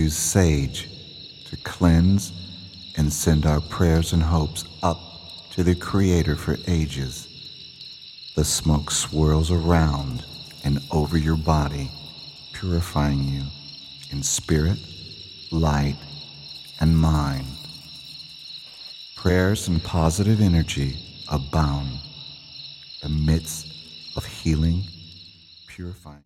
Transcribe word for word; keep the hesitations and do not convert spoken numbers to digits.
use sage to cleanse and send our prayers and hopes up to the Creator for ages. The smoke swirls around and over your body, purifying you in spirit, light, and mind. Prayers and positive energy abound amidst of healing, purifying.